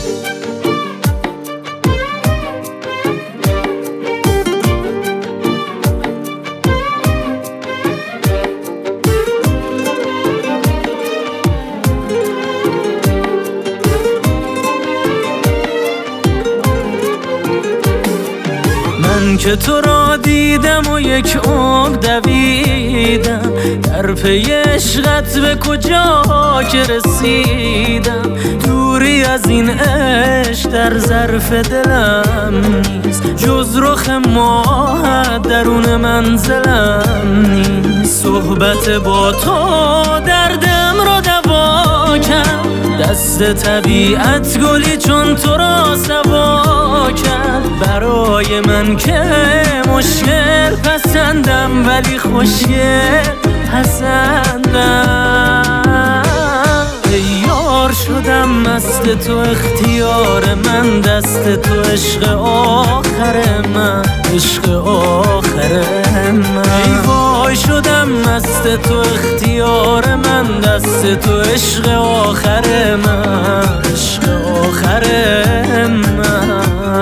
من که تو را دیدم و یک عمر دویدم، در پی عشقت به کجا که رسیدم. دوری از این عشق در ظرف دلم نیست، جز رخ ماهت درون منزلم نیست. صحبت با تو دردم را دوا کرد، دست طبیعت گلی چون تو را سوا کرد. برای من که مشکل پسندم ولی خوشگل پسندم. ای یار شدم مست تو، اختیار من دست تو، عشق آخر من، عشق آخر من. ای وای شدم مست تو، اختیار من دست تو، عشق آخر من، عشق آخر من.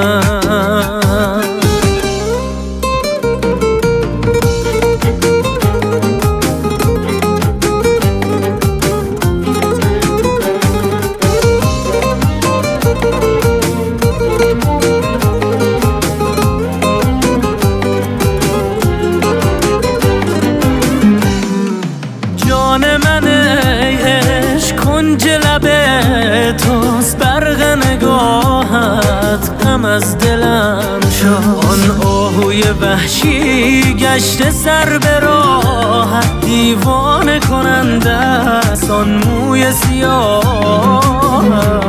جان من ای عشق کنج لب توست، برق نگاهت غم از دلم شد. آن آهوی وحشی گشته سر به راهت، دیوانه کننده است آن موی سیاه.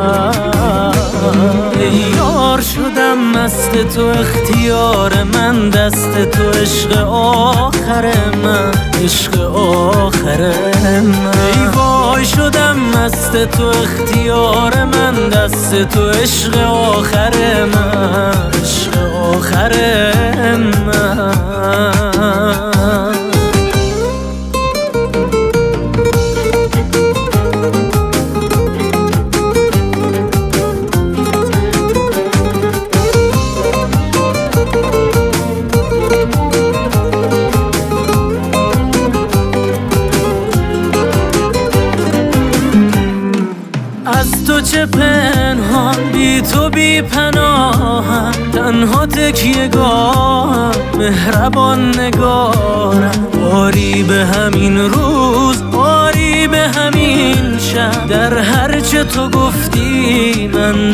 ای یار شدم مست تو، اختیار من دست تو، عشق آخر من، عشق آخر من. ای وای شدم مست تو، اختیار من دست تو، عشق آخر من، عشق آخر من. از تو چه پنهان، بی تو بی پناهم، تنها تکیه گاهم، مهربان نگارم. باری به همین روز، باری به همین شب، در هر چه تو گفتی من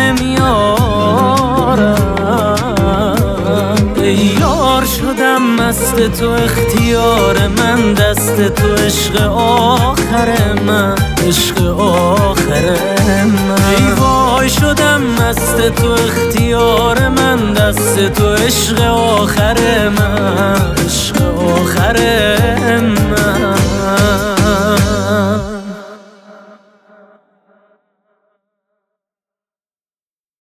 نمیارم. ای یار شدم مست تو، اختیار من دست تو، عشق آخر من، عشق آخر من. ای وای شدم مست تو، اختیار من دست تو، عشق آخر من، عشق آخر